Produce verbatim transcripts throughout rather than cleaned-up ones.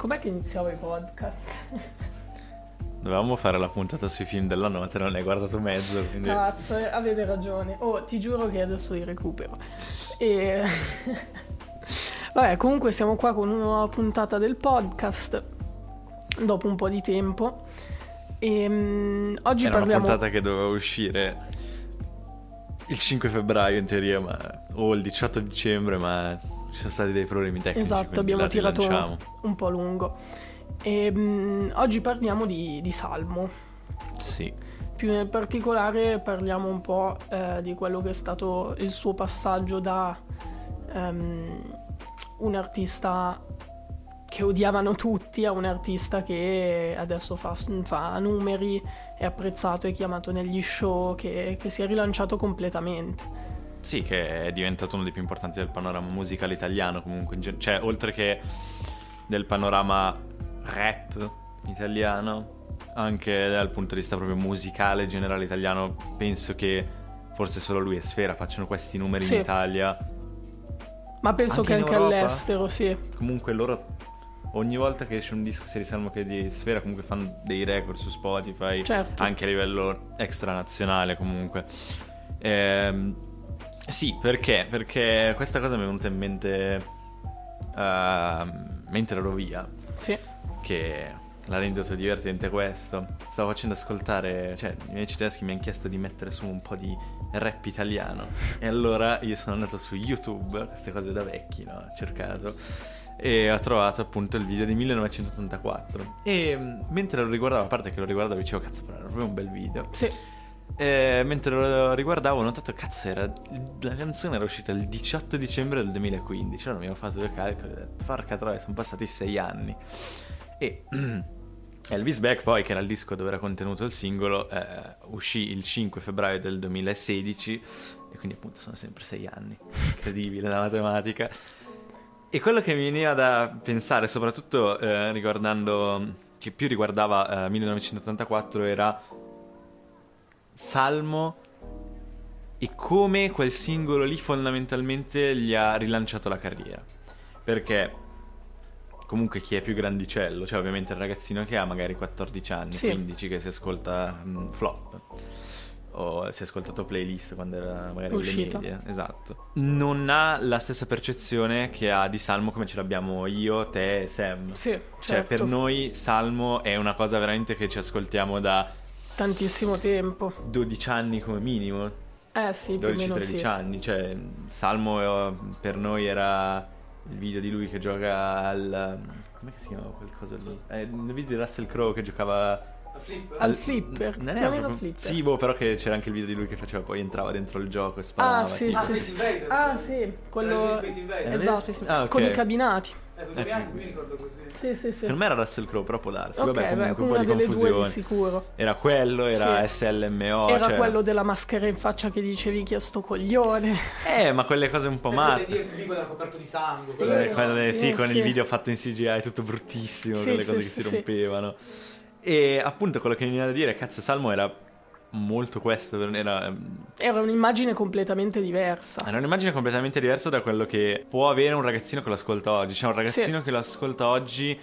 Com'è che iniziavo i podcast? Dovevamo fare la puntata sui film della notte, non ne hai guardato mezzo, quindi... Cazzo, eh, avete ragione. Oh, ti giuro che adesso li recupero. E... Vabbè, comunque siamo qua con una nuova puntata del podcast, dopo un po' di tempo. E um, oggi Era parliamo... una puntata che doveva uscire il cinque febbraio in teoria, ma... o il diciotto dicembre, ma ci sono stati dei problemi tecnici. Esatto, abbiamo tirato rilanciamo. un po' lungo. E, um, oggi parliamo di, di Salmo. Sì. Più nel particolare parliamo un po' eh, di quello che è stato il suo passaggio da um, un artista che odiavano tutti a un artista che adesso fa, fa numeri, è apprezzato, è chiamato negli show, che, che si è rilanciato completamente. Sì, che è diventato uno dei più importanti del panorama musicale italiano comunque, cioè oltre che del panorama rap italiano, anche dal punto di vista proprio musicale generale italiano, penso che forse solo lui e Sfera facciano questi numeri sì. in Italia, ma penso anche che anche Europa. All'estero, sì. Comunque loro ogni volta che esce un disco sia di Salmo che di Sfera comunque fanno dei record su Spotify, certo. Anche a livello extranazionale comunque. Ehm, sì, perché? Perché questa cosa mi è venuta in mente uh, mentre ero via. Sì. Che l'aneddoto divertente è questo. Stavo facendo ascoltare, cioè i miei tedeschi mi hanno chiesto di mettere su un po' di rap italiano, e allora io sono andato su YouTube, queste cose da vecchi, no? Ho cercato e ho trovato appunto il video di millenovecentottantaquattro e mentre lo riguardavo, a parte che lo riguardavo dicevo cazzo, però era proprio un bel video. Sì. E mentre lo riguardavo ho notato cazzo, era la canzone era uscita il diciotto dicembre del duemilaquindici. Allora mi ho fatto due calcoli e ho detto porca troia, sono passati sei anni. E Elvis Back poi, che era il disco dove era contenuto il singolo, eh, uscì il cinque febbraio del duemilasedici, e quindi appunto sono sempre sei anni. Incredibile la matematica. E quello che mi veniva da pensare, soprattutto eh, riguardando, che più riguardava eh, millenovecentottantaquattro, era Salmo e come quel singolo lì fondamentalmente gli ha rilanciato la carriera. Perché comunque chi è più grandicello, cioè ovviamente il ragazzino che ha magari quattordici anni, sì. quindici, che si ascolta mh, Flop o si è ascoltato Playlist quando era magari uscito. alle medie, esatto, non ha la stessa percezione che ha di Salmo come ce l'abbiamo io, te e Sam. Sì, certo. Cioè per noi Salmo è una cosa veramente che ci ascoltiamo da tantissimo tempo, dodici anni come minimo. Eh sì, dodici più o meno tredici sì. anni, cioè Salmo eh, per noi era il video di lui che gioca al... come si chiamava quel coso lì? Eh, il video di Russell Crowe che giocava al flipper? Al flipper. Non era Non proprio era flipper. Sì, boh, però che c'era anche il video di lui che faceva, poi entrava dentro il gioco e sparava. Ah sì, tipo. Ah, sì, Space sì. Invaders. Ah sì, quello Space Invaders. Era esatto. Space- ah, ok. Con i cabinati. Eh, quello bianco, mi ricordo così. Sì, sì, sì. Per me era Russell Crowe, però può darsi. Ok, Vabbè, beh, comunque un una po' di delle due confusione. di sicuro. Era quello, era Sì. S L M O. Era cioè... quello della maschera in faccia che dicevi che io sto coglione. Eh, ma quelle cose un po' matte. Quello di era coperto di sangue. Sì. quello Eh, era- quelle- sì, sì, con sì. il video fatto in C G I tutto bruttissimo, Sì, quelle sì, cose sì, che si sì. rompevano. E appunto quello che mi viene da dire, cazzo, Salmo era molto questo, era, Era un'immagine completamente diversa. era un'immagine completamente diversa da quello che può avere un ragazzino che lo ascolta oggi. Cioè un ragazzino Sì. che lo ascolta oggi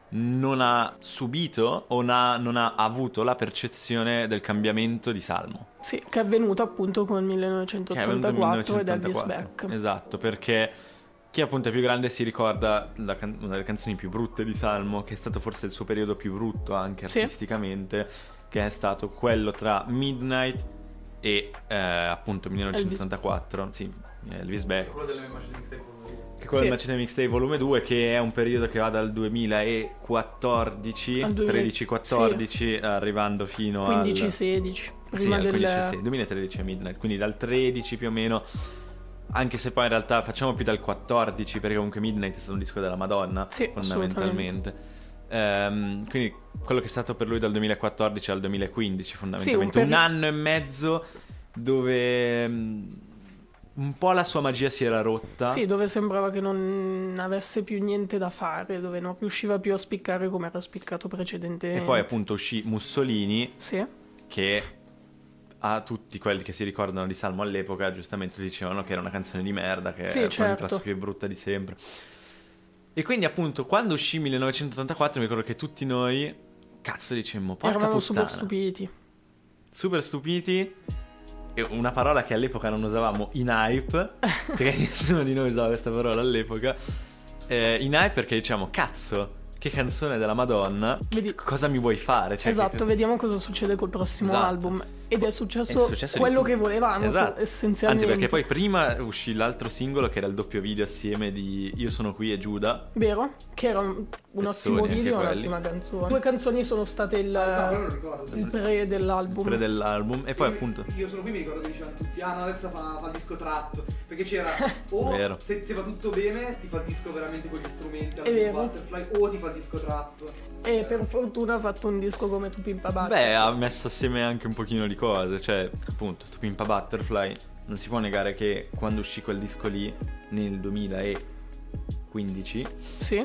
non ha subito o non ha, non ha avuto la percezione del cambiamento di Salmo. Sì, che è avvenuto appunto con il Che è venuto nel millenovecentottantaquattro ed Elvis millenovecentottantaquattro. Back. Esatto, perché chi appunto è più grande si ricorda la can- una delle canzoni più brutte di Salmo, che è stato forse il suo periodo più brutto anche Sì. artisticamente, che è stato quello tra Midnight e eh, appunto millenovecentottantaquattro. Sì, Elvis Back. Quello delle Machine Mixtape. Che quello Sì. del Macete Mixtape volume due, che è un periodo che va dal duemilaquattordici, Al duemila tredici quattordici, arrivando fino quindici al... sedici. Sì, Prima al del... quindici sì, duemilatredici a Midnight, quindi dal tredici più o meno, anche se poi in realtà facciamo più dal quattordici, perché comunque Midnight è stato un disco della Madonna, Sì, fondamentalmente. Ehm, quindi quello che è stato per lui dal duemilaquattordici al duemilaquindici, fondamentalmente Sì, un un, peri- anno e mezzo dove mh, un po' la sua magia si era rotta. Sì, dove sembrava che non avesse più niente da fare, dove non riusciva più a spiccare come era spiccato precedentemente. E poi appunto uscì Mussolini, Sì, che a tutti quelli che si ricordano di Salmo all'epoca giustamente dicevano che era una canzone di merda, che Sì, è certo. la più brutta di sempre. E quindi appunto quando uscì millenovecentottantaquattro mi ricordo che tutti noi, cazzo dicemmo, porca Eravamo puttana. super stupiti. Super stupiti. E una parola che all'epoca non usavamo, in hype, perché nessuno di noi usava questa parola all'epoca. Eh, in hype perché diciamo, cazzo, che canzone della Madonna, Vedi- cosa mi vuoi fare? Cioè, Esatto, che- vediamo cosa succede col prossimo Esatto. album. Ed è successo, È successo di quello tutto. che volevamo, Esatto. essenzialmente. Anzi, perché poi prima uscì l'altro singolo che era il doppio video assieme di Io sono qui e Giuda. Vero? Che era un, un Pezzoni ottimo anche video, quelli. un'ottima canzone. Due canzoni sono state il, Ah, però non ricordo. sì. il pre dell'album. Pre dell'album. E poi Io- appunto Io sono qui, mi ricordo che dicevano tutti, ah no, adesso fa, fa il disco trap. Perché c'era o Vero. se, se va tutto bene ti fa il disco veramente con gli strumenti, alla È vero. Butterfly, o ti fa il disco trap. E per fortuna ha fatto un disco come Tu Pimpa Butterfly. beh, ha messo assieme anche un pochino di cose. Cioè, appunto, Tu Pimpa Butterfly. Non si può negare che quando uscì quel disco lì, nel duemilaquindici, Sì.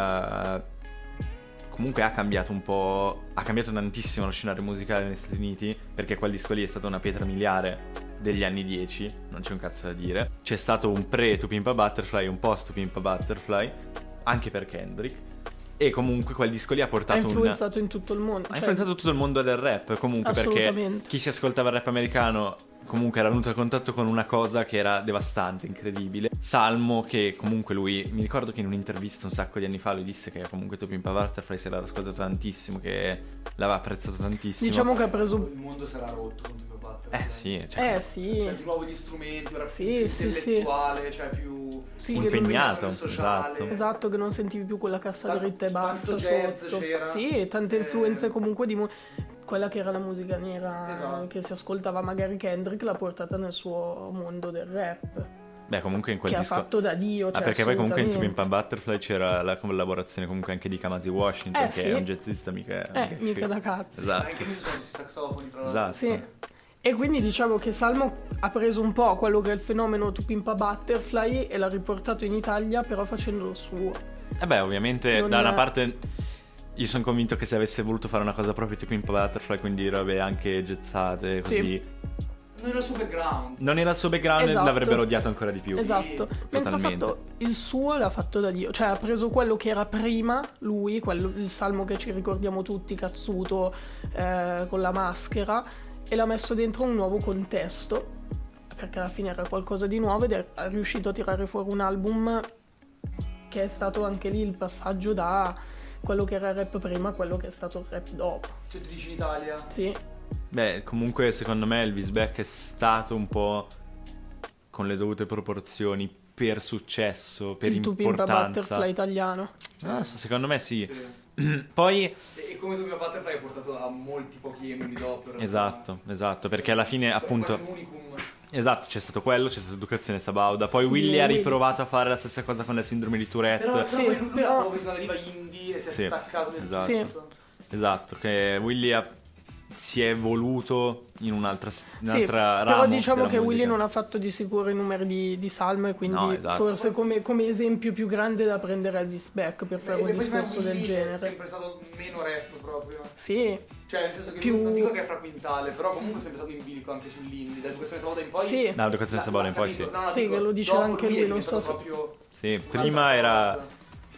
eh, comunque ha cambiato un po'. Ha cambiato tantissimo lo scenario musicale negli Stati Uniti. Perché quel disco lì è stata una pietra miliare degli anni dieci. Non c'è un cazzo da dire. C'è stato un pre To Pimp a Butterfly, un post To Pimp a Butterfly, anche per Kendrick. E comunque quel disco lì ha Ha portato un. influenzato in tutto il mondo. Ha cioè, influenzato tutto il mondo del rap, comunque, perché Assolutamente. chi si ascoltava il rap americano comunque era venuto a contatto con una cosa che era devastante, incredibile. Salmo, che comunque lui, mi ricordo che in un'intervista un sacco di anni fa lui disse che comunque To Pimp a Butterfly se l'era ascoltato tantissimo, che l'aveva apprezzato tantissimo. Diciamo che ha preso... Il mondo sarà rotto con Pimpa Butterfly. Eh sì, cioè, Eh sì. Cioè, di nuovo gli strumenti, ora Sì, più sì, intellettuale, cioè più Sì, che non- impegnato, sociale. esatto. Esatto, che non sentivi più quella cassa Tanto- dritta e basta tanto jazz sotto. c'era. Sì, tante Eh, influenze comunque di mu- quella che era la musica nera Esatto. che si ascoltava magari Kendrick l'ha portata nel suo mondo del rap. Beh, comunque in quel che disco. ha fatto da Dio, Ah, cioè, perché poi comunque in To assolutamente. Pimp a Butterfly c'era la collaborazione comunque anche di Kamasi Washington, Eh, che sì. è un jazzista mica. Eh, mica figo. da cazzo. Esatto. Anche lui suona sui saxofoni, tra Esatto. l'altro. Sì. E quindi diciamo che Salmo ha preso un po' quello che è il fenomeno To Pimp a Butterfly e l'ha riportato in Italia, però facendolo suo. E beh, ovviamente Non da una è- parte io sono convinto che se avesse voluto fare una cosa proprio tipo in Butterfly, quindi robe anche gezzate, così, Sì. Non era il suo background. non era il suo background e Esatto. l'avrebbero odiato ancora di più. Esatto. Mentre ha totalmente. fatto il suo l'ha fatto da Dio. Cioè ha preso quello che era prima lui, quello, il salmo che ci ricordiamo tutti, cazzuto, eh, con la maschera, e l'ha messo dentro un nuovo contesto, perché alla fine era qualcosa di nuovo ed è è riuscito a tirare fuori un album che è stato anche lì il passaggio da quello che era il rap prima a quello che è stato il rap dopo. Cioè, tu dici in Italia. Sì, Beh, comunque secondo me Elvis Beck è stato un po' con le dovute proporzioni per successo, per il To Pimp a importanza. Butterfly italiano. Ah, secondo me sì. Sì. Poi E, e come tu Butterfly ha portato a molti pochi emuli dopo. in realtà. esatto, esatto, perché alla fine Cioè, appunto quasi un unicum. esatto, c'è stato quello, c'è stata Educazione Sabauda, poi Sì, Willy ha Willy. riprovato a fare la stessa cosa con la sindrome di Tourette. Però, però Sì, poi lui però- ha proprio preso una deriva indie e si è Sì, staccato del esatto. tutto. Esatto, che Willy ha- si è evoluto in un'altra, in Sì, un'altra però ramo diciamo della che Willy musica. non ha fatto di sicuro i numeri di, di Salmo e quindi No, esatto. forse come, come esempio più grande da prendere Elvis Beck per fare E un poi secondo me discorso del Willy genere. è sempre stato meno rap proprio. Sì, Cioè, nel senso che Più- lui, non dico che è fra quintale, però comunque è sempre stato in bilico anche sull'indie. Da Educazione Sabauda in poi. sì. No, Educazione l'ha- Sabauda l'ha in poi sì. capito. No, no, Sì, dico, che lo diceva dopo anche lui è lui, non so diventato se- proprio Sì, un'altra prima era cosa.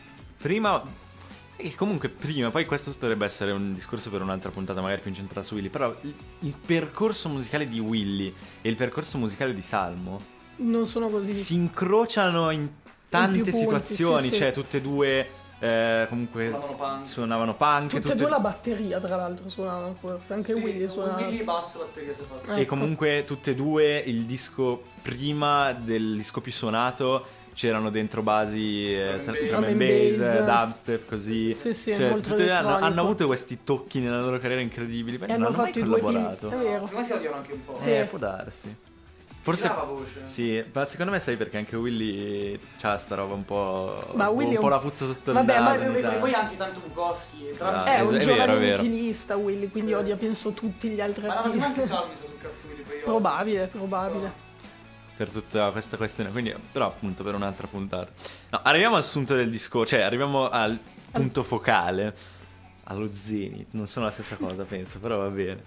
prima e comunque prima, poi questo dovrebbe essere un discorso per un'altra puntata magari più incentrata su Willy, però il, il percorso musicale di Willy e il percorso musicale di Salmo Non sono così. si incrociano in tante punti, situazioni, sì, sì. cioè tutte e due eh, comunque Suonavano punk. suonavano punk, Tutte e due la batteria, tra l'altro, suonavano forse. Anche Sì, Willy suonava. Willy e basso batteria si è fatto. e Ecco. comunque tutte e due il disco prima del disco più suonato c'erano dentro basi eh, Drum and tra- bass. drum and Drum and bass, bass. dubstep, così. Sì, sì, Cioè, molto tutte e due hanno, elettronico. hanno avuto questi tocchi nella loro carriera incredibili. Poi E non hanno hanno mai fatto i due film. collaborato. È vero. Secondo me si odiano anche un po'. Sì. Eh, può darsi. Forse Brava voce. sì, ma secondo me sai perché anche Willy c'ha sta roba un po'. Ma un, Willy è po' un- la puzza sotto Vabbè, il ma- naso. E mi poi, sa. poi anche tanto Bukowski. e tra- Ah, È un è vero, giovane è vero. nichilista Willy, quindi odia penso tutti gli altri Ma no, ma secondo me anche artisti. Salmi sul cazzo Willy poi io- Probabile, probabile. Per tutta questa questione, quindi però appunto per un'altra puntata. No, arriviamo al sunto del disco, cioè arriviamo al punto focale, allo zenith, non sono la stessa cosa penso, però va bene.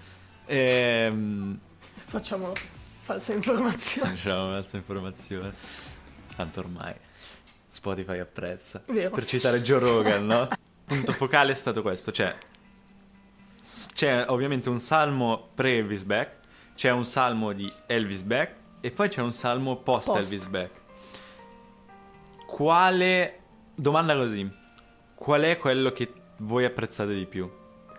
Ehm, Facciamo falsa informazione. diciamo, mezza informazione, tanto ormai Spotify apprezza. Vero. Per citare Joe Rogan, no? Punto focale è stato questo, cioè s- c'è ovviamente un salmo pre-Elvis Beck, c'è un salmo di Elvis Beck e poi c'è un salmo Post. post-Elvis Beck. Quale... Domanda così. Qual è quello che voi apprezzate di più?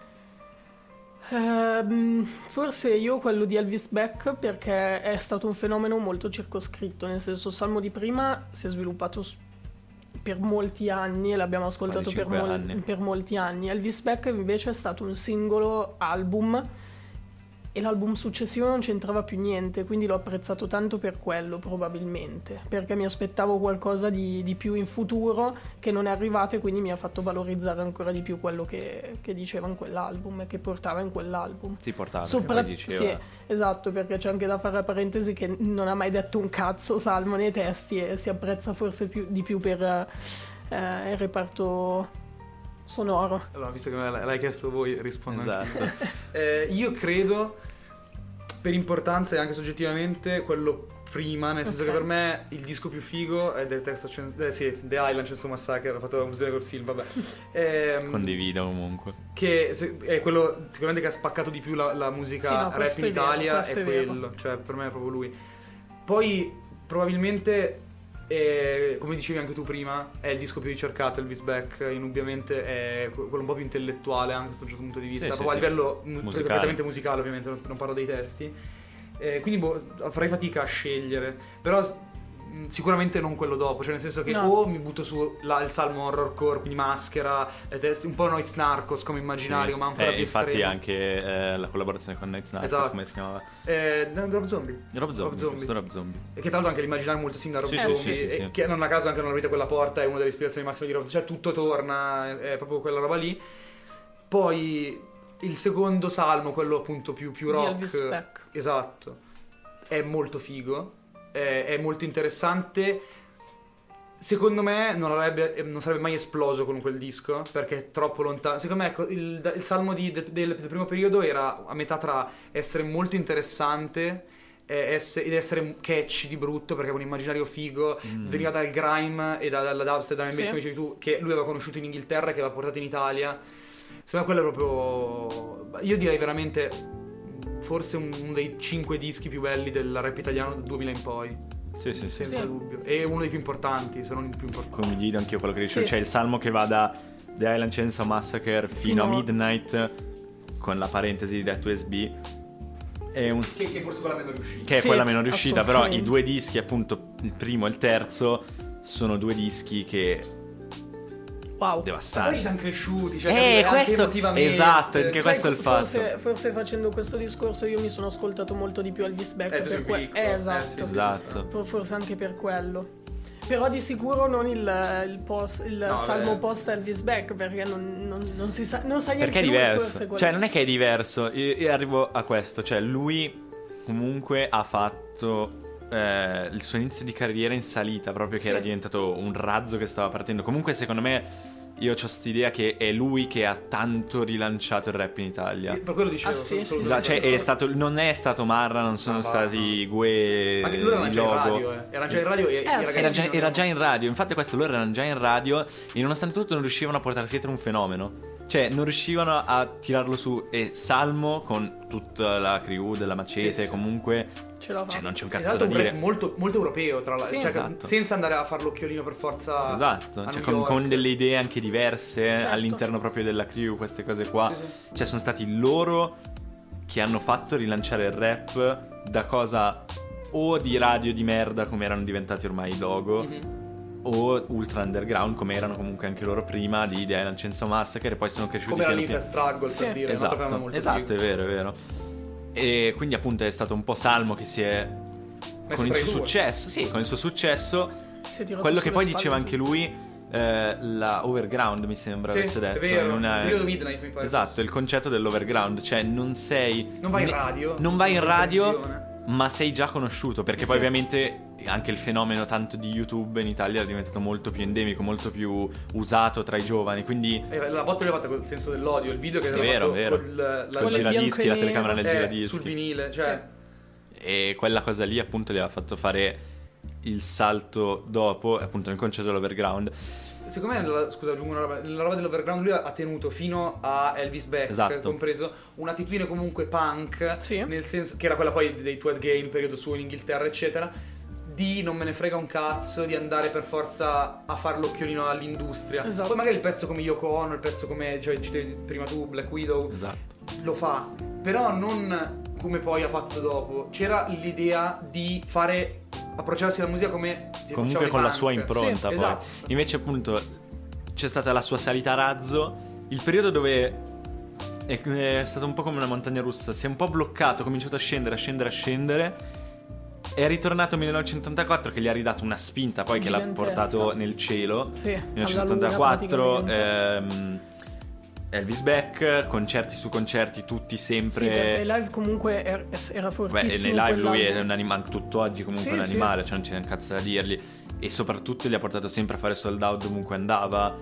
Ehm, forse io quello di Elvis Beck, perché è stato un fenomeno molto circoscritto, nel senso il salmo di prima si è sviluppato s- per molti anni e l'abbiamo ascoltato Quasi per, cinque mol- anni. per molti anni. Elvis Beck invece è stato un singolo album e l'album successivo non c'entrava più niente, quindi l'ho apprezzato tanto per quello probabilmente, perché mi aspettavo qualcosa di, di più in futuro che non è arrivato e quindi mi ha fatto valorizzare ancora di più quello che, che diceva in quell'album e che portava in quell'album. Si portava, Sopra- perché poi diceva... Sì, esatto, perché c'è anche da fare la parentesi che non ha mai detto un cazzo Salmo nei testi e si apprezza forse più, di più per eh, il reparto sonoro. Allora, visto che me l'hai l'hai chiesto voi, rispondo Esatto. anch'io. Eh, io credo, per importanza e anche soggettivamente, quello prima, nel senso Ok. che per me il disco più figo è del Texas Chain- eh, sì, The Island Chainsaw Massacre, ho fatto la confusione col film, vabbè. Ehm, Condivido comunque. che se- è quello sicuramente che ha spaccato di più la, la musica Sì, no, rap questo in è vero, Italia, questo è, è vero. quello, cioè per me è proprio lui. Poi probabilmente, eh, come dicevi anche tu prima, è il disco più ricercato, Elvis Beck, indubbiamente è quello un po' più intellettuale anche da un certo punto di vista, Sì, sì, proprio sì. a livello mu- Musicale. prettamente musicale, ovviamente, non, non parlo dei testi. Eh, quindi boh, farei fatica a scegliere, però mh, sicuramente non quello dopo, cioè nel senso che No. o mi butto su la- il salmo horrorcore, quindi Maschera, eh, testi- un po' Noiz Narcos come immaginario, Sì, ma ancora eh, più infatti estremo. anche eh, la collaborazione con Night Snipers, Esatto. come si chiamava? Eh, no, Rob Zombie. Rob Zombie, giusto, Rob Zombie. E che tra l'altro anche l'immaginario è molto simile a Rob Sì, sì, Zombie, sì, sì, e sì. che non a caso anche Non aprite quella porta è una delle ispirazioni massime di Rob Zombie, cioè tutto torna, è è proprio quella roba lì. Poi il secondo salmo, quello appunto più, più Di rock, Elvis Beck. esatto, è molto figo, è, è molto interessante. Secondo me non, avrebbe, non sarebbe mai esploso con quel disco perché è troppo lontano. Secondo me ecco, il, il salmo di- del, del primo periodo era a metà tra essere molto interessante e esse- ed essere catchy di brutto perché aveva un immaginario figo, Mm. veniva dal grime e da- dalla dubstep, dalla Sì. come dicevi tu, che lui aveva conosciuto in Inghilterra e che aveva portato in Italia. Secondo me quello è proprio, io direi veramente forse un- uno dei cinque dischi più belli del rap italiano dal duemila in poi, Sì, sì, sì. senza Sì. dubbio, e uno dei più importanti, se non il più importante. Condivido anch'io quello che dicevo. Sì. C'è il salmo che va da The Island Chainsaw Massacre fino, Fino a a- Midnight, con la parentesi di Death U S B. È un Che, che forse quella meno riuscita. che è Sì, quella meno riuscita, però i assolutamente. due dischi, appunto, il primo e il terzo, sono due dischi che Wow. Ma poi devastanti. ci siamo cresciuti, cioè Eh, capito, anche questo- emotivamente. esatto, anche Sai, questo è il fatto. Forse, forse facendo questo discorso io mi sono ascoltato molto di più Elvis Beck Eh, tu sei per que- piccolo, eh, eh, esatto. sì, Esatto. For- Forse anche per quello. Però di sicuro non il, il, post, il No, salmo beh. post Elvis Beck perché non, non- non si sa, non sa neanche Perché è lui diverso. forse quello. Cioè, non è che è diverso. Io, io arrivo a questo. Cioè, lui comunque ha fatto eh, il suo inizio di carriera in salita, proprio che Sì. era diventato un razzo che stava partendo. Comunque, secondo me, io ho quest'idea che è lui che ha tanto rilanciato il rap in Italia. Per quello dicevo. Ah, sì, solo- sì, solo- Esatto, cioè, solo- è stato, non è stato Marra, non sono Ma va, stati Gue, Ma che lui era il già in logo. radio, eh. Era già in radio e i Eh, sì. ragazzi Era già, non- era già in radio, infatti questo loro erano già in radio e nonostante tutto non riuscivano a portarsi dietro un fenomeno. Cioè non riuscivano a tirarlo su e Salmo con tutta la crew della Macete Sì, sì. comunque, Ce la fa. cioè non c'è un È cazzo stato da un rap dire. molto, molto europeo, tra l'altro, Sì, cioè, esatto. senza andare a fare l'occhiolino per forza. Esatto, a cioè New con, York. con delle idee anche diverse Certo. all'interno proprio della crew, queste cose qua. Sì, sì. Cioè sono stati loro che hanno fatto rilanciare il rap da cosa o di radio di merda come erano diventati ormai i Dogo, Mhm. o ultra underground come erano comunque anche loro prima di The Island Chainsaw Massacre e poi sono cresciuti Come era piano l'Infra piano. Struggle, Sì. per dire. un altro fenomeno Esatto, molto esatto, figo. è vero, è vero. E quindi appunto è stato un po' Salmo che si è Messo con il tra i suo due. successo, sì, con il suo successo, Si è tirato quello che sulle poi spalle diceva di anche lui, eh, la overground mi sembra Sì, avesse è detto vero, in una- periodo Midnight, mi pare. esatto, il concetto dell'overground, cioè non sei Non vai in ne- radio. non vai in non fai radio televisione. ma sei già conosciuto perché Eh poi sì. ovviamente anche il fenomeno tanto di YouTube in Italia è diventato molto più endemico, molto più usato tra i giovani, quindi Eh, La botta l'ho fatta col senso dell'odio, il video che Sì, aveva vero, fatto vero. col, la, col Quello giradischi, bianco la e telecamera nel eh, giradischi sul vinile, cioè e quella cosa lì appunto gli aveva fatto fare il salto dopo, appunto nel concerto dell'Overground. Secondo me, nella, scusa, aggiungo una roba, nella roba dell'Overground lui ha tenuto fino a Elvis Beck, Esatto. compreso, un'attitudine comunque punk, Sì. nel senso che era quella poi dei Twelve Game, periodo suo in Inghilterra, eccetera, di non me ne frega un cazzo, di andare per forza a fare l'occhiolino all'industria. Esatto. Poi magari il pezzo come Yoko Ono, il pezzo come, cioè, citavi prima tu, Black Widow, Esatto. lo fa, però non come poi ha fatto dopo. C'era l'idea di fare, approcciarsi alla musica come si Comunque approcciava con ai la punk. sua impronta, Sì, poi. esatto. Invece appunto c'è stata la sua salita a razzo, il periodo dove è, è stato un po' come una montagna russa, si è un po' bloccato, ha cominciato a scendere, a scendere, a scendere. È ritornato nel millenovecentottantaquattro che gli ha ridato una spinta poi che l'ha Gigantesca. portato nel cielo. Sì, alla millenovecentottantaquattro, luna, ehm, Elvis Beck, concerti su concerti, tutti Sì, perché sempre. il live comunque er- era Beh, fortissimo. nei live lui è quell'album. un animale, tutt'oggi comunque Sì, un sì. animale, cioè non c'è un cazzo da dirgli. E soprattutto li ha portato sempre a fare sold out dovunque andava.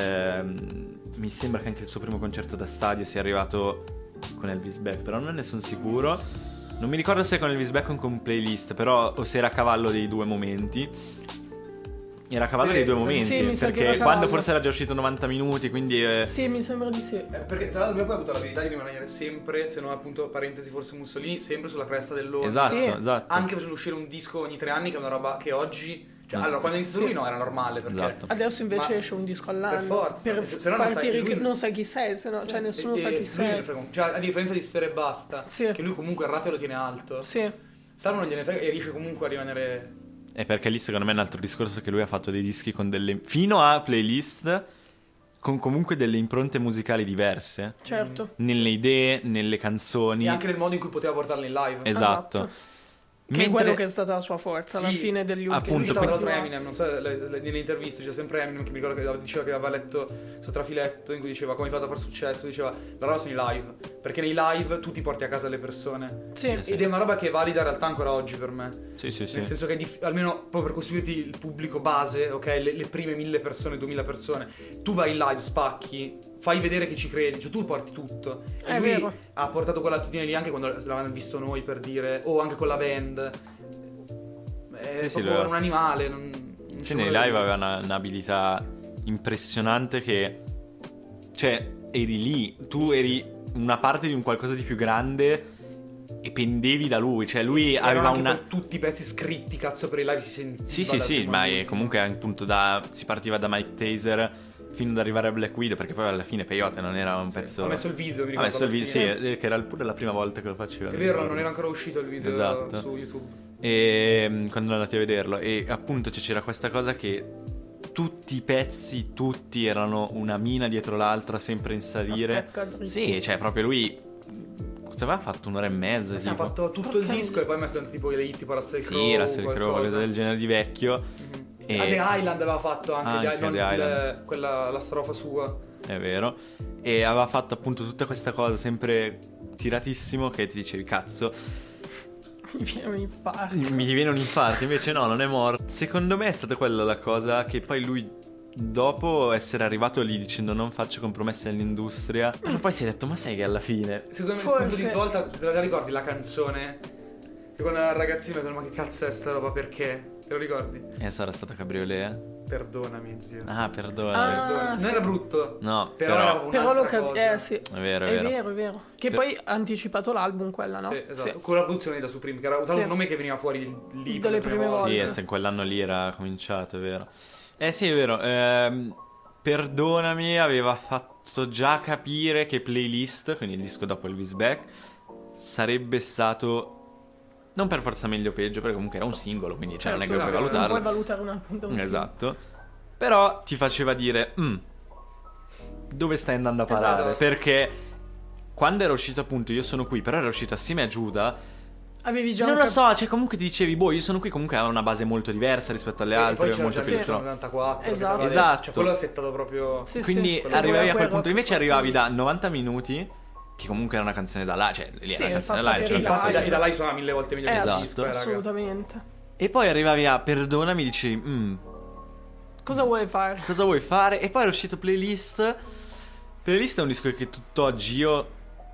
Ehm, mi sembra che anche il suo primo concerto da stadio sia arrivato con Elvis Beck, però non ne sono sicuro. Non mi ricordo se con Elvis Beck o con Playlist, però o se era a cavallo dei due momenti. Era a cavallo Sì, dei due sì, momenti, mi sa che perché era a quando cavallo. forse era già uscito novanta minuti, quindi eh, Sì, mi sembra di sì. Eh, perché tra l'altro lui poi ha avuto l'abilità di rimanere sempre, se non appunto parentesi forse Mussolini, sempre sulla cresta dell'onda. esatto, Sì. esatto. Anche facendo uscire un disco ogni tre anni, che è una roba che oggi, cioè, Mm. allora quando ha iniziato Sì. lui no, era normale, perché Esatto. Adesso invece Ma- esce un disco all'anno. per forza. Per Se- se no non sai- partire lui- che non sai chi sei, se no, Sì, cioè nessuno e- sa e chi lui sei. gliene frega un- cioè, a differenza di Sfera e Basta, Sì. che lui comunque il ratio lo tiene alto. Sì. Salmo non gliene frega e riesce comunque a rimanere. È perché lì secondo me è un altro discorso che lui ha fatto dei dischi con delle... fino a Playlist, con comunque delle impronte musicali diverse. Certo. Nelle idee, nelle canzoni. E anche nel modo in cui poteva portarle in live. Esatto. Che è Mentre- quello che è stata la sua forza alla Sì, fine degli ultimi appunto, Lui citava quindi- tra l'altro Eminem, non so, le- le- nelle interviste c'è sempre Eminem che mi ricordo che diceva che aveva letto questo trafiletto in cui diceva come hai fatto a fare successo, diceva la roba sono i live, perché nei live tu ti porti a casa le persone. Sì. Eh sì. Ed è una roba che è valida in realtà ancora oggi per me. Sì, sì, sì. Nel senso che è dif- almeno proprio per costruirti il pubblico base, ok, le, le prime mille persone, duemila persone, tu vai in live, spacchi, fai vedere che ci credi, cioè tu porti tutto. E È lui vero. ha portato quell'attitudine lì anche quando l'avevano visto noi, per dire, o anche con la band. È Sì, sì, proprio lo- un animale. Non, non Sì, ci nei vuole- live aveva una- un'abilità impressionante che... Cioè, eri lì, tu eri una parte di un qualcosa di più grande e pendevi da lui. Cioè, lui Erano aveva anche una... poi tutti i pezzi scritti, cazzo, per i live si sentiva. Sì, sì, dal sì, primo ma è all'ultimo. comunque appunto da... si partiva da Mike Taser fino ad arrivare a Black Widow, perché poi alla fine Peyote non era un Sì, pezzo... ha messo il video, mi Ha ricordo. messo il alla video, fine. sì, eh, che era pure la prima volta che lo faceva. È mi vero, ricordo. non era ancora uscito il video Esatto. su YouTube. E mm, quando andati a vederlo, e appunto cioè, c'era questa cosa che tutti i pezzi, tutti erano una mina dietro l'altra, sempre in salire. stecca dritta. Sì, cioè proprio lui cosa aveva fatto? Un'ora e mezza, Si ha tipo. fatto tutto Porca il disco miseria. e poi ha messo tipo le hit tipo Russell Crowe. Sì, Russell Crowe, qualcosa del genere di vecchio. Mhm. E- A The Island aveva fatto anche, Anche The Island, The il- Island. quella, la strofa sua. È vero. E aveva fatto appunto tutta questa cosa sempre tiratissimo che ti dicevi cazzo. Mi viene un infarto. Mi viene un infarto, invece no, non è morto. Secondo me è stata quella la cosa che poi lui, dopo essere arrivato lì dicendo non faccio compromessi all'industria, però poi si è detto ma sai che alla fine... Secondo me il Forse. punto di svolta, te la ricordi la canzone? Che quando era ragazzino mi ha detto ma che cazzo è sta roba, perché? Te lo ricordi? Eh, sarà stata Cabriolet? Perdonami zio. Ah, perdona. Ah, Perdonami. sì. Non era brutto. No, Però, però... era proprio Però lo un'altra capisco. cosa. Eh sì. È vero, è È vero. vero, è vero. Che Per- poi ha anticipato l'album quella, no? Sì, esatto. Sì. Con la produzione da Supreme, che era un Sì. nome che veniva fuori lì per Delle la prime volta. Sì, volte. è- in quell'anno lì era cominciato, è vero. Eh sì, è vero. Ehm, Perdonami aveva fatto già capire che Playlist, quindi il disco dopo Elvis Beck, sarebbe stato... Non per forza meglio o peggio, perché comunque era un singolo, quindi cioè, non è che Certo, puoi no, Non valutarlo. puoi valutare un album da un Esatto. Però ti faceva dire "Mm, dove stai andando a parare?" Esatto. Perché quando era uscito appunto Io sono qui, però era uscito assieme a Giuda, singolo. Avevi già non un lo cap- so, cioè comunque ti dicevi boh, Io sono qui comunque ha una base molto diversa rispetto alle E altre, poi c'era molto già più il elettronica. novantaquattro. Esatto. che Esatto. Cioè quello ha settato proprio. Sì, Quindi sì, quello arrivavi a quel quel rock punto, invece fatto arrivavi lì. da novanta minuti, che comunque era una canzone da là, cioè lì Sì, era una il canzone fatto da là, che c'era un arrivavi- cazzo Infatti di- da, da live suona mille volte meglio Eh, di esatto. disco, eh, raga. Assolutamente. E poi arrivavi a Perdonami, dicevi "Mm, Cosa vuoi fare? cosa vuoi fare?" E poi era uscito Playlist. Playlist è un disco che tutt'oggi io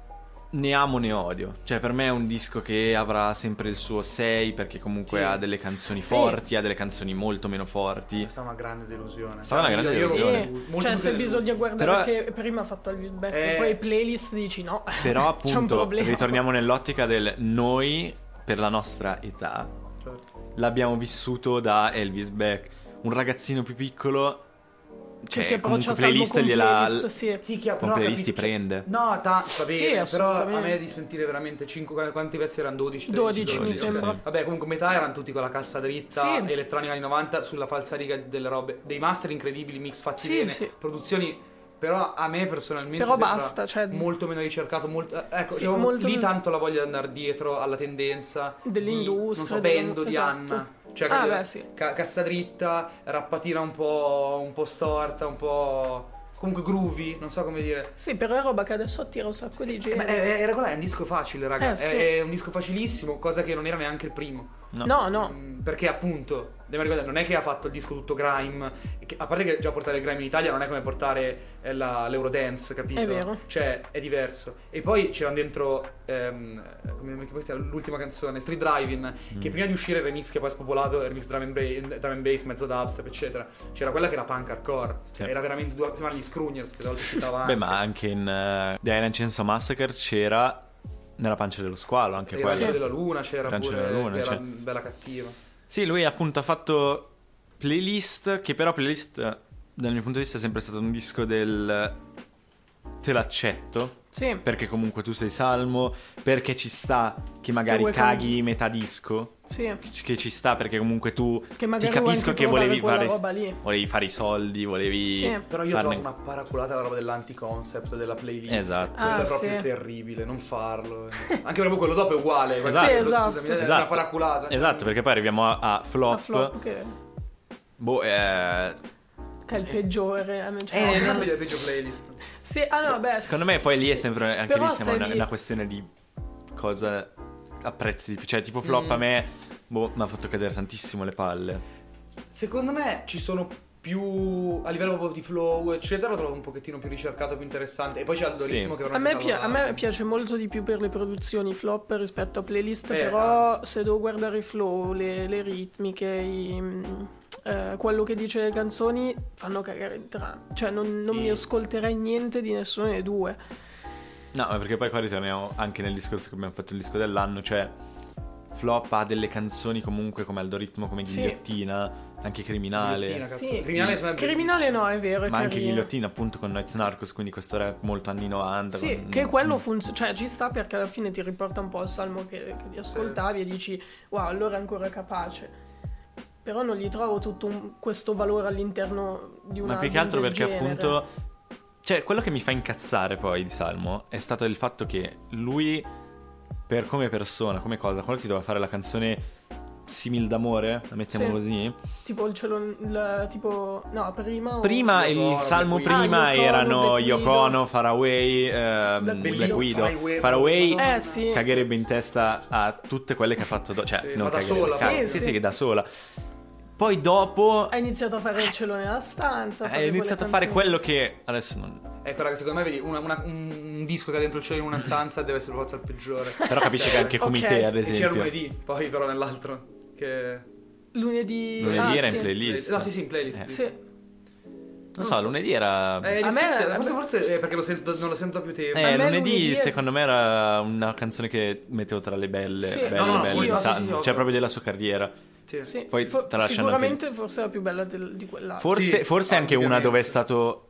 ne amo né odio. Cioè per me è un disco che avrà sempre il suo sei, perché comunque Sì. ha delle canzoni Sì. forti, ha delle canzoni molto meno forti. È stata una grande delusione. È stata una grande Io- io- delusione. Sì, molto cioè più se che- bisogna guardare Però- che prima ha fatto il feedback Eh. e poi playlist dici no. Però c'è un appunto problema. ritorniamo nell'ottica del noi, per la nostra età, Certo. l'abbiamo vissuto da Elvis Beck. Un ragazzino più piccolo, Che cioè si approccia comunque a Salmo playlist con gliela playlist, sì. Sì, che, con però, playlist ti capito, cioè- prende. No, ta- va bene, Sì, però a assolutamente. me di sentire veramente cinque, quanti pezzi erano? dodici? dodici, mi dodici, sembra. sì. Vabbè, comunque metà erano tutti con la cassa dritta, Sì. elettronica anni novanta, sulla falsariga delle robe, dei master incredibili, mix fatti Sì, bene, sì. produzioni, però a me personalmente Però sembra basta, cioè- molto meno ricercato, molto, eh, ecco, Sì, c'è molto lì men- tanto la voglia di andare dietro alla tendenza Dell'industria, di, non so, della- Bendo di esatto. Anna. Cioè, Ah, capito? beh, sì. Ca- cassa dritta, rappatina un po', un po' storta, un po'... comunque groovy, non so come dire. Sì, però è roba che adesso attira un sacco di Eh, gente. ma è, era quella, è un disco facile, raga. Eh, sì. è, è un disco facilissimo, cosa che non era neanche il primo. No. No, no. Mm, Perché appunto, devo ricordare, non è che ha fatto il disco tutto grime, che- a parte che già portare il grime in Italia non è come portare eh, la- l'Eurodance, capito? È vero. Cioè, è diverso. E poi c'erano dentro, ehm, come come si chiama, l'ultima canzone, Street Driving, Mm. che prima di uscire il remix che poi è spopolato, il remix drum and, ba- drum and bass, mezzo dubstep, eccetera, c'era quella che era punk hardcore. Sì. Era veramente due, sembrava gli Scroogers che da volte citava Beh, anche. ma anche in uh, The Island Chainsaw Massacre c'era Nella pancia dello squalo, anche Il quello. Raggio della Luna c'era Raggio pure, della Luna, che era cioè. bella cattiva. Sì, lui appunto ha fatto playlist, che però playlist dal mio punto di vista è sempre stato un disco del te l'accetto, Sì. perché comunque tu sei salmo, perché ci sta che magari vuoi caghi con- metà disco, Sì. che ci sta perché comunque tu Che magari ti vuoi capisco anche che provare volevi quella fare, roba lì. volevi fare i soldi, volevi Sì. Però io farne- trovo una paraculata la roba dell'anti-concept della playlist. Esatto. Quello Ah, è proprio sì. terribile, non farlo. Anche proprio quello dopo è uguale. Esatto. Sì, Scusami, esatto. è una Esatto. paraculata. Esatto, perché poi arriviamo a, a flop, A flop che, boh, eh, che è il peggiore. a me- cioè- Eh, non è peggio playlist. Sì, ah no, beh, secondo me poi lì è sempre anche Però lì siamo se una, vi- una questione di cosa apprezzi di più, cioè tipo flop Mm. a me boh, mi ha fatto cadere tantissimo le palle. Secondo me ci sono più a livello proprio di flow, eccetera, lo trovo un pochettino più ricercato, più interessante. E poi c'è l'algoritmo Sì. che A me, veramente pia- a salva- me piace molto di più per le produzioni flop rispetto a playlist, Eh, però se devo guardare i flow, le, le ritmiche, i, mm, eh, quello che dice le canzoni fanno cagare entrambi. Cioè non, non Sì. mi ascolterei niente di nessuno dei due. No, ma perché poi qua ritorniamo anche nel discorso che abbiamo fatto il disco dell'anno, cioè flop ha delle canzoni comunque come Algoritmo, come Sì. Ghigliottina, anche Criminale. Ghigliottina, cazzo. Sì. Criminale secondo me è Criminale bellissimo. no, è vero, è Ma anche carino. Ghigliottina appunto con Noiz Narcos, quindi questo rap molto anni novanta. Sì, con- che quello funziona, cioè ci sta perché alla fine ti riporta un po' il salmo che, che ti ascoltavi e dici wow, allora è ancora capace. Però non gli trovo tutto un- questo valore all'interno di una Ma più che altro perché appunto, cioè quello che mi fa incazzare poi di Salmo è stato il fatto che lui, per come persona, come cosa, quando ti doveva fare la canzone Simil d'amore, la mettiamo Sì. così. tipo il cielo, il, tipo no, prima o- Prima, Yoko Ono, il salmo Black Widow. prima Ah, Yoko Ono, erano Black Yoko Widow. Ono, Faraway, ehm, Black Black, Widow. Widow. Faraway, Faraway Madonna. Eh sì. cagherebbe in testa a tutte quelle che ha fatto, do- cioè Sì, non ma da cagherebbe, sola. ca- Sì, sì, sì. sì, che da sola. Poi dopo Ha iniziato a fare il cielo nella stanza. ha iniziato a fare quello che adesso non... Ecco, raga, secondo me vedi una- una- un disco che ha dentro il cielo in una stanza deve essere forza il peggiore. Però capisci che anche Ok. Comité ad E c'era esempio lunedì, poi però nell'altro che lunedì. lunedì ah, era sì. in playlist. No, sì, sì, in playlist. Eh. Sì. Non so, lunedì era Eh, in A me- effetti, a forse, me- forse è perché lo sento, non lo sento da più tempo. Eh, a me lunedì, lunedì è- secondo me era una canzone che mettevo tra le belle, Sì. belle, No, no, belle sì, di sì, Salmo, sì, sì, cioè ovvio. proprio della sua carriera. Sì. Sì. Poi Fo- tralasciando sicuramente forse la più bella del- di quella. Forse, Sì, forse anche una ovviamente. dove è stato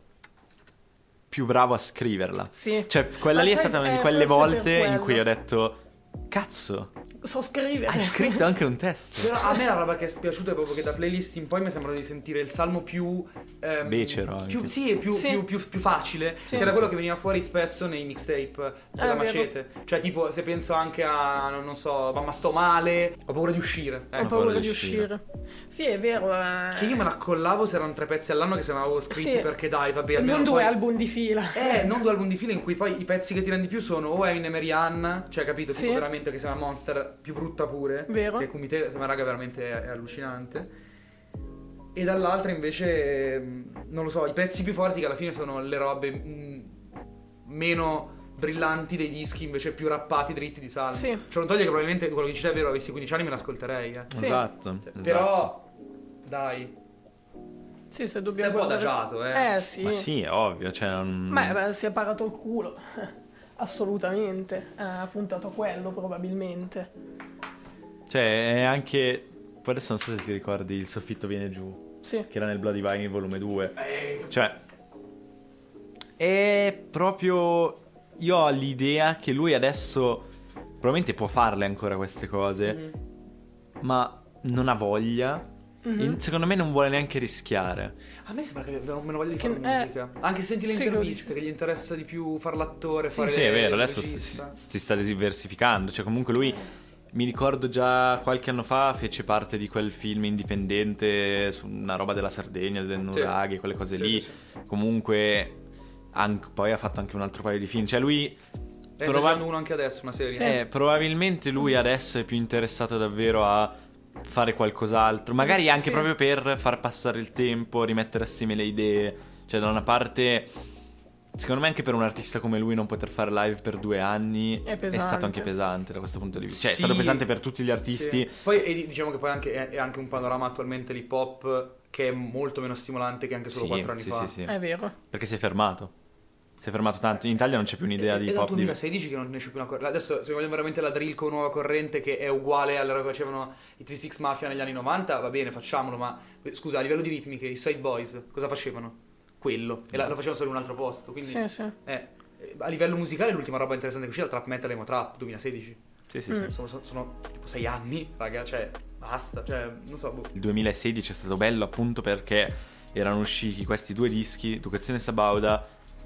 più bravo a scriverla. Sì. Cioè, quella Ma lì è sai- stata una di eh, quelle forse per volte in quello. cui ho detto cazzo, So scrivere. hai scritto anche un testo. Però a me la roba che è spiaciuta è proprio che da playlist in poi mi sembra di sentire il salmo più ehm, Becero anche. più, sì, più, Sì. più, più, più facile, Sì. che era Sì, quello sì. che veniva fuori spesso nei mixtape della Ah, vero. Macete. Cioè tipo se penso anche a non so, ma sto male, ho paura di uscire. Ho Ecco. paura di di uscire. uscire. Sì, è vero. eh. Che io me la collavo se erano tre pezzi all'anno che se ne avevo scritti Sì. perché dai, vabbè, almeno Non due poi- album di fila. Eh, non due album di fila in cui poi i pezzi che tirano di più sono o Eminem e Rihanna, cioè capito, Sì. tipo veramente che sembra Monster, più brutta pure. Vero. Che Comité, sembra raga veramente è, è allucinante. E dall'altra invece, ehm, non lo so, i pezzi più forti che alla fine sono le robe mh, meno brillanti dei dischi invece più rappati, dritti di Salmo. Sì. Cioè non toglie che probabilmente quello che dicevi è vero, avessi quindici anni me l'ascolterei, eh. Sì. Esatto, Cioè, esatto. Però, dai, Sì, se sei dobbiamo un po' guardare- adagiato, eh. Eh sì. Ma sì, è ovvio, cioè non... Beh, beh, si è parato il culo. Assolutamente. Eh, ha puntato a quello probabilmente. Cioè è anche... Poi adesso non so se ti ricordi Il soffitto viene giù, Sì. che era nel Bloody Vinyl volume due. Eh, Cioè è proprio... Io ho l'idea che lui adesso probabilmente può farle ancora queste cose, mm. ma non ha voglia. Mhm. In- secondo me non vuole neanche rischiare. A me sembra che abbiano meno voglia di Che- fare eh, musica. Anche se senti le sì, interviste, lo che gli interessa di più fare l'attore, Sì, fare sì, è vero, il adesso si, regista. si- si sta diversificando. Cioè, comunque lui, mi ricordo già qualche anno fa, fece parte di quel film indipendente su una roba della Sardegna, del Nuraghi, quelle cose Sì, lì. sì, sì. Comunque, anche- poi ha fatto anche un altro paio di film. Cioè, lui... Sta proba- girando uno anche adesso, una serie. Sì. eh, probabilmente lui adesso è più interessato davvero a fare qualcos'altro. Magari Sì, anche sì. proprio per far passare il tempo, rimettere assieme le idee. Cioè, da una parte... Secondo me anche per un artista come lui non poter fare live per due anni È è pesante. stato anche pesante da questo punto di vista. Cioè, Sì. è stato pesante per tutti gli artisti. Sì. Poi e diciamo che poi anche, è, è anche un panorama attualmente l'hip hop che è molto meno stimolante che anche solo Sì, quattro anni sì, fa. sì, sì. È vero. Perché si è fermato. Si è fermato tanto. In Italia non c'è più un'idea È, di è hip dal hop. di- duemilasedici che non ne esce più una corrente. Adesso se vogliamo veramente la drill con nuova corrente che è uguale alla roba che facevano i tre six Mafia negli anni novanta, va bene, facciamolo, ma scusa, a livello di ritmiche, i Side Boys cosa facevano? Quello. E la- lo facevano solo in un altro posto, quindi Sì, sì. eh, a livello musicale l'ultima roba interessante che è uscita è Trap Metal Emo Trap duemilasedici. Sì, sì, Mm. sì. Sono, sono- sono tipo sei anni, raga, cioè basta, cioè non so, boh. Il duemilasedici è stato bello appunto perché erano usciti questi due dischi, Educazione Sabauda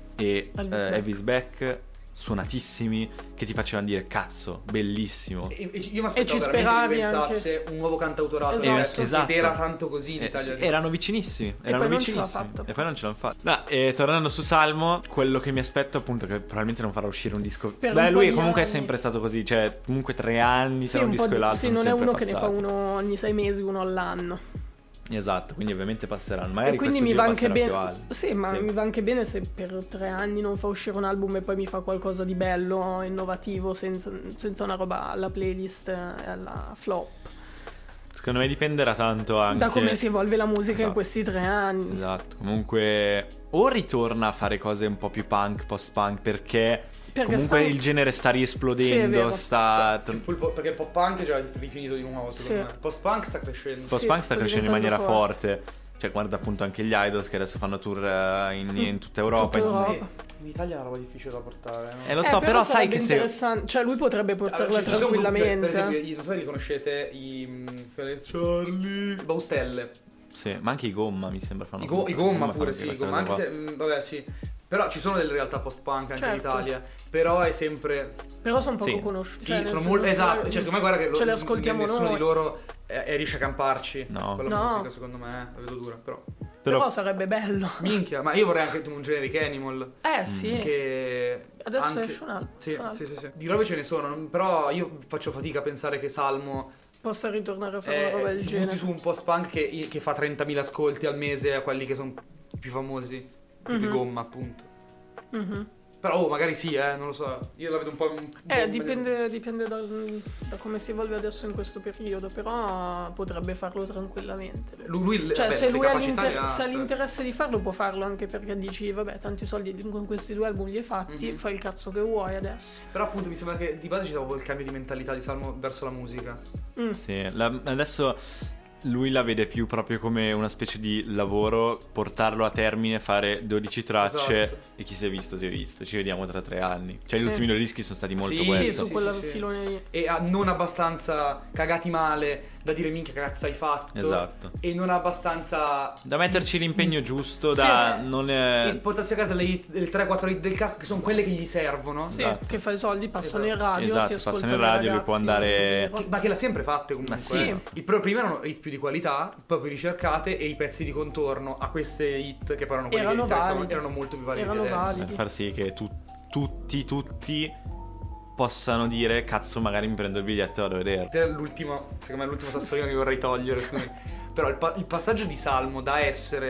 e Elvis eh, Beck. Elvis Beck, suonatissimi, che ti facevano dire cazzo, bellissimo. E, e io mi E ci aspettavo veramente speravi che diventasse un nuovo cantautorato Esatto. adesso, Esatto. ed era tanto così in Eh, Italia. sì, erano vicinissimi, erano poi non ce l'ha vicinissimi. fatta. E poi non ce l'hanno fatta. No, e tornando su Salmo, quello che mi aspetto appunto che probabilmente non farà uscire un disco. Per Beh, un po' lui di comunque è anni. sempre stato così, cioè comunque tre anni Sì, tra un, un po' disco e di- l'altro sì, sono non è sempre uno che ne fa passati. uno ogni sei mesi, uno all'anno. Esatto, quindi ovviamente passeranno. Magari E quindi questo mi giro va anche passerà più bene. alto. Sì, ma Sì. mi va anche bene se per tre anni non fa uscire un album e poi mi fa qualcosa di bello, innovativo, senza, senza una roba alla playlist e alla flop. Secondo me dipenderà tanto anche Da come si evolve la musica in Esatto. questi tre anni. Esatto, comunque o ritorna a fare cose un po' più punk, post-punk, perché, Perché comunque sta- il genere sta Sì, è riesplodendo, vero. sta... Il pop- perché il pop punk è già rifinito di nuovo, secondo Sì. me. Post punk sta crescendo. Sì. Post-punk sta crescendo in maniera diventando forte. Cioè, guarda appunto anche gli Idols che adesso fanno tour eh, in, in tutta Europa. Tutta in- Europa. Sì, in Italia è una roba difficile da portare, no? Eh, lo Eh, so, però, sai sarebbe che se... interessante. Cioè, lui potrebbe Allora, portarla ci- ci sono gruppi, tranquillamente. per esempio, i- non so se li conoscete, i mm, quelli- Charlie Baustelle. Sì, ma anche i Gomma mi sembra fanno I, go- i i Gomma fanno pure, anche sì, i questa Gomma, cosa anche qua. se, mm, vabbè, sì. Però ci sono delle realtà post-punk anche in Certo. Italia. Però è sempre... Però sono poco Sì. conosciuti. Sì, cioè, nel sono senso, molto... se- Esatto, cioè secondo me guarda che lo- ce le ascoltiamo nessuno noi. di loro eh, eh, riesce a camparci. No. Con la No. musica, secondo me, eh, la vedo dura, però... Però, Però sarebbe bello. Minchia, ma io vorrei anche un generic Animal. Eh sì. Che Adesso anche- esce un altro. Sì, un altro. sì, sì, sì. Di robe ce ne sono, non- però io faccio fatica a pensare che Salmo Possa ritornare a fare eh, una roba del si genere. butti su un post-punk che, che fa trentamila ascolti al mese a quelli che sono più famosi, tipo i Mhm. Gomma, appunto. Mhm. Però oh, magari sì, eh, non lo so. Io la vedo un po'... un Eh, po' dipende, dipende da, da come si evolve adesso in questo periodo, però potrebbe farlo tranquillamente. Lui, lui- Cioè, vabbè, se le lui ha, capacità l'inter- le ha, se ha però- l'interesse di farlo, può farlo anche perché dici, vabbè, tanti soldi con questi due album li hai fatti, Mhm. fai il cazzo che vuoi adesso. Però appunto mi sembra che di base ci sia proprio il cambio di mentalità di Salmo verso la musica. Mm. sì, la- adesso lui la vede più proprio come una specie di lavoro, portarlo a termine, fare dodici tracce Esatto. e chi si è visto si è visto, ci vediamo tra tre anni. Cioè Sì. gli ultimi due dischi sono stati molto Sì, Sì, questo. su quel sì, sì. filone lì. E ha non abbastanza cagati male da dire minchia che cazzo hai fatto. Esatto. E non abbastanza... Da metterci l'impegno giusto, Sì, da eh. non E è... portarsi a casa le hit, le tre quattro hit del cazzo che sono quelle che gli servono. Sì, Esatto. che fa i soldi, passano in Esatto. radio, Esatto, si passano ascoltano in i radio, lui ragazzi, può andare- così. Che- ma che l'ha sempre fatte comunque. Ma sì. eh. Il pro- prima erano hit più di qualità, poi più ricercate e i pezzi di contorno a queste hit che poi erano quelli Erano che interessavano, validi. erano molto più validi Erano adesso. validi. per far sì che tu- tutti, tutti possano dire cazzo magari mi prendo il biglietto e vado a vedere. Ed è l'ultimo, secondo me è l'ultimo sassolino che vorrei togliere, scusami. Però il, pa- il passaggio di Salmo da essere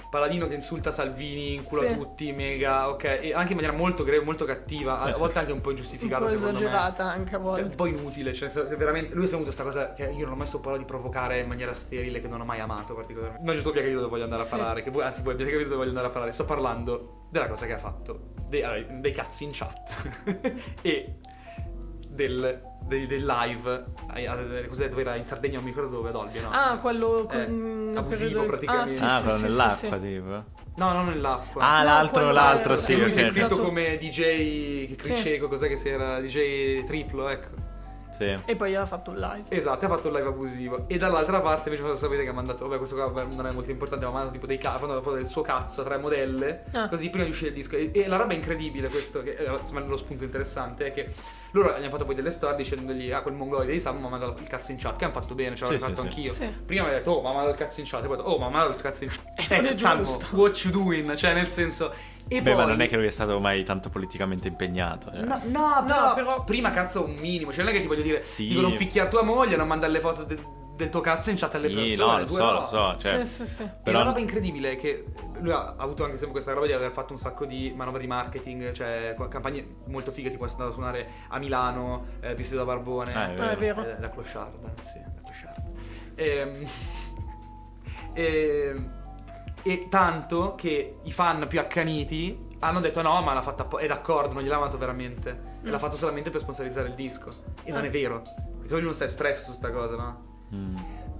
Paladino che insulta Salvini, incula Sì. tutti, mega, ok, e anche in maniera molto greve, molto cattiva, a Eh, sì. volte anche un po' Un ingiustificata po' secondo esagerata me. anche a Cioè, volte. un po' inutile, cioè se, se veramente lui ha avuto questa cosa che io non ho mai sopportato di provocare in maniera sterile, che non ho mai amato particolarmente. Immagino tu abbia capito dove voglio andare a Sì. parlare, che voi, anzi voi abbiate capito dove voglio andare a parlare. Sto parlando della cosa che ha fatto, dei, allora, dei cazzi in chat e del, dei, del live, a- a- cos'è, dove era in Sardegna, non mi ricordo dove, ad Olbia, no? Ah, quello Eh, con, nel abusivo, periodo- praticamente. Ah, sì, Ah, sì, quello sì, nell'acqua, sì, sì. tipo. No, non nell'acqua. Ah, No, l'altro, quello l'altro, è- sì, Sì, lui ok. si è iscritto Esatto. come D J che Sì. cieco, cos'è che si era? D J triplo, ecco. Sì. E poi ha fatto un live. Esatto, ha fatto un live abusivo. E dall'altra parte invece sapete che ha mandato, vabbè, questo qua non è molto importante, ma ha mandato tipo dei cazzo, ha mandato foto del suo cazzo a tre modelle, Ah. così prima di uscire il disco. E, e la roba incredibile, questo, che eh, insomma lo spunto interessante, è che loro gli hanno fatto poi delle storie dicendogli, ah, quel mongoloide di Sam mi ha mandato il cazzo in chat, che hanno fatto bene, ce l'avevo Sì, fatto sì, anch'io. sì. Prima mi ha detto, oh, ma mi ha mandato il cazzo in chat, e poi ho detto, oh, ma mi ha mandato il cazzo in chat. Non è Eh, Salmo, giusto. what you doing? Cioè, nel senso... E Beh, poi... ma non è che lui è stato mai tanto politicamente impegnato. cioè. No, no, però, però- prima cazzo un minimo, cioè non è che ti voglio dire, Sì. dicono picchiare tua moglie, non mandare le foto de- del tuo cazzo in chat alle Sì, persone. no, lo due so, no. lo so. Cioè, Sì, sì, sì. E però- la roba incredibile è che lui ha avuto anche sempre questa roba di aver fatto un sacco di manovre di marketing, cioè co- campagne molto fighe, tipo è andato a suonare a Milano, eh, vestito da barbone. Ah, è vero. Ah, è vero. Eh, la clochard, sì, la clochard. Ehm, e, e tanto che i fan più accaniti hanno detto no, ma l'ha fatta appo- è d'accordo, non gliel'ha amato veramente. E Mm. l'ha fatto solamente per sponsorizzare il disco. E non Ah. è vero. Perché lui non si è espresso su sta cosa, no? Mm.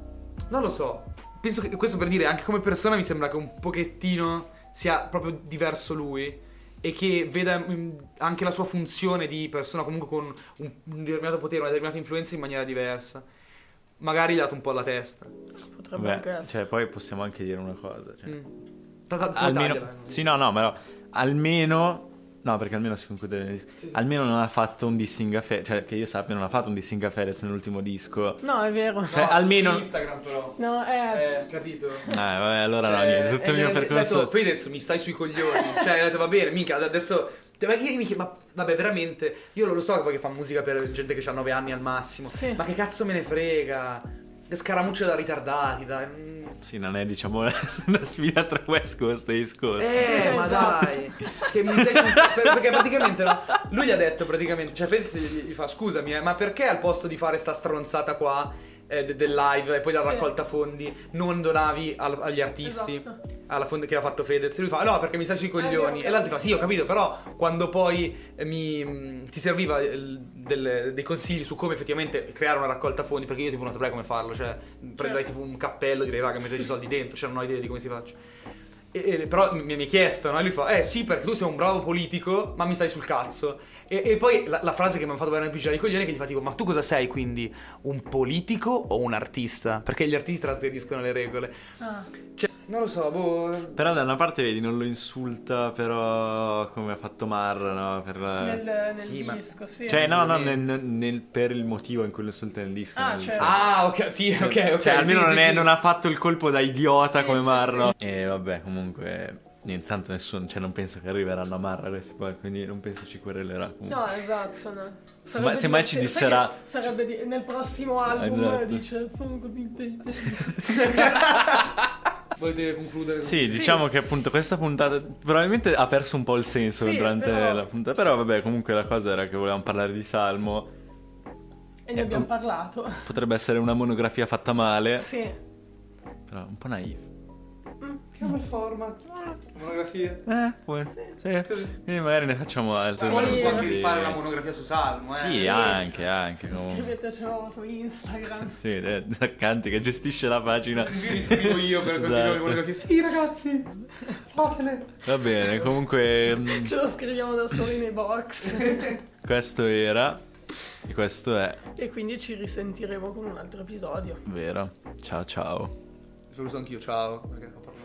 Non lo so. Penso che questo per dire, anche come persona mi sembra che un pochettino sia proprio diverso lui. E che veda mm, anche la sua funzione di persona comunque con un, un determinato potere, una determinata influenza in maniera diversa. Magari gli ha dato un po' alla testa. Potrebbe anche Beh, essere. cioè, poi possiamo anche dire una cosa. Cioè, Mm. Ta- ta- solo almeno, tagliala. sì, no, no, però almeno. No, perché almeno si conclude. Sì, sì. Almeno non ha fatto un dissing a Fedez. Cioè, che io sappia, non ha fatto un dissing a Fedez nell'ultimo disco. No, è vero. Cioè, No, almeno- su Instagram però. No, è... Eh, capito? Eh, vabbè, allora no, Eh, niente. Tutto e il mio gli ha percorso. detto, Fedez, mi stai sui coglioni. Cioè, ha detto, va bene, mica, adesso... Ma, io, mi chied- ma vabbè, veramente, io lo so che poi che fa musica per gente che ha nove anni al massimo. Sì. Ma che cazzo me ne frega? Che scaramucce da ritardati, dai. Mm. Sì, non è, diciamo, una sfida tra West Coast e East Coast. Eh, Sì, ma esatto. dai. Che mi stai sul- per- perché praticamente no, lui gli ha detto praticamente, cioè Fedez gli, gli fa scusami, eh, ma perché al posto di fare sta stronzata qua eh, de- del live e poi la Sì. raccolta fondi non donavi al- agli artisti? Esatto. Alla fonte che ha fatto Fedez, e lui fa no perché mi stai sui coglioni, ok. e l'altro fa sì ho capito, però quando poi eh, mi, mh, ti serviva il- del- dei consigli su come effettivamente creare una raccolta fondi, perché io tipo non saprei come farlo, cioè prenderei tipo un cappello, direi raga mettete i soldi dentro, cioè non ho idea di come si faccia. E, e- però mi, mi ha chiesto, no? E lui fa eh sì perché tu sei un bravo politico ma mi stai sul cazzo. E, e poi la, la frase che mi ha fatto veramente pigiare i coglioni è che gli fa tipo ma tu cosa sei quindi? Un politico o un artista? Perché gli artisti trasgrediscono le regole. Ah. Cioè, non lo so, boh. Però da una parte, vedi, non lo insulta, però come ha fatto Marra, no? Per la- Nel, nel Sì, ma- disco, sì. Cioè, no, no, Nel- nel- nel- per il motivo in cui lo insulta nel disco. Ah, nel- certo. Ah, ok, sì, ok, ok. Cioè, almeno sì, non, sì, è- sì. non ha fatto il colpo da idiota Sì, come sì, Marra. E vabbè, comunque, niente, tanto nessuno, cioè non penso che arriveranno a Marra questi poi, quindi non penso ci querelerà comunque. No, esatto, no. Se mai- se mai ci divertente- disserà- sai che Sarebbe di- nel prossimo album Esatto. dice "Sono contento". Volete concludere? Sì, Sì. diciamo che appunto questa puntata probabilmente ha perso un po' il senso Sì, durante però- la puntata, però vabbè, comunque la cosa era che volevamo parlare di Salmo. E ne abbiamo parlato. Potrebbe essere una monografia fatta male, Sì. però un po' naif. Che bel format. Monografia. Eh, può sì. Così. Quindi magari ne facciamo altre. Ma poi Sì, si può anche Quindi- rifare una monografia su Salmo, eh. Sì, anche, anche comunque. Scrivetecelo su Instagram. Sì, eh, Zaccanti che gestisce la pagina. Io li scrivo io per Esatto. continuare le monografie. Sì, ragazzi, fatele. Va bene, comunque mm, Ce lo scriviamo da soli nei box. questo era e questo è E quindi ci risentiremo con un altro episodio. vero. Ciao ciao. Saluto anch'io, ciao. Perché ho parlato